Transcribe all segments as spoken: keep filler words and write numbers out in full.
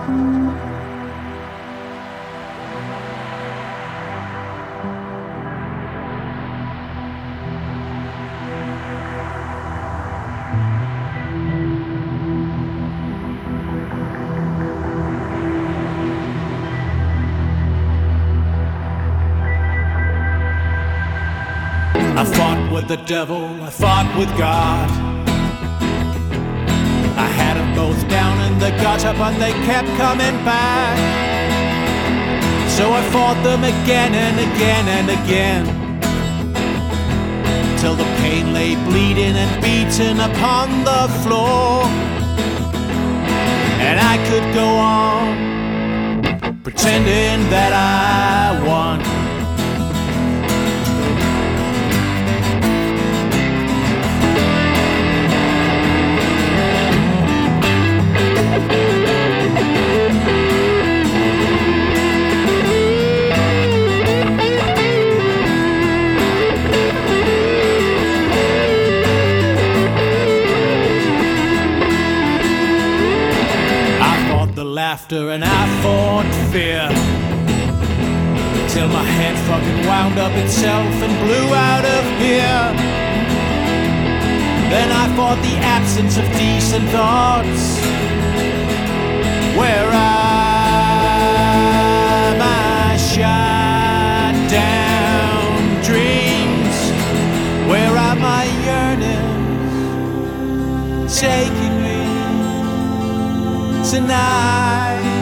I fought with the devil, I fought with God. I had them both down in the gutter, but they kept coming back. So I fought them again and again and again, till the pain lay bleeding and beaten upon the floor. And I could go on pretending that I won. Laughter and I fought fear, till my head fucking wound up itself and blew out of here. Then I fought the absence of decent thoughts. Where are my shut down dreams? Where are my yearnings taking me tonight?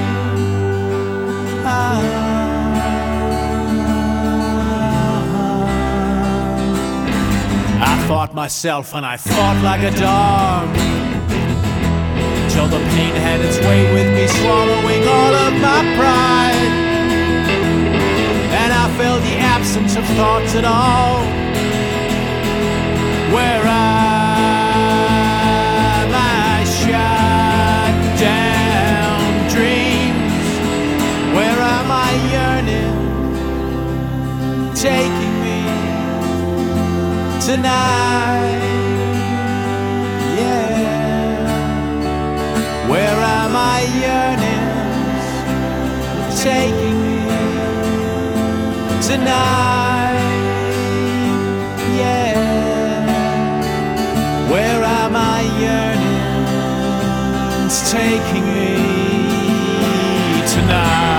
I fought myself and I fought like a dog, till the pain had its way with me, swallowing all of my pride. And I felt the absence of thoughts at all. Where are my shut down dreams? Where are my yearnings taking me tonight? Yeah. Where are my yearnings taking me tonight? Yeah. Where are my yearnings taking me tonight?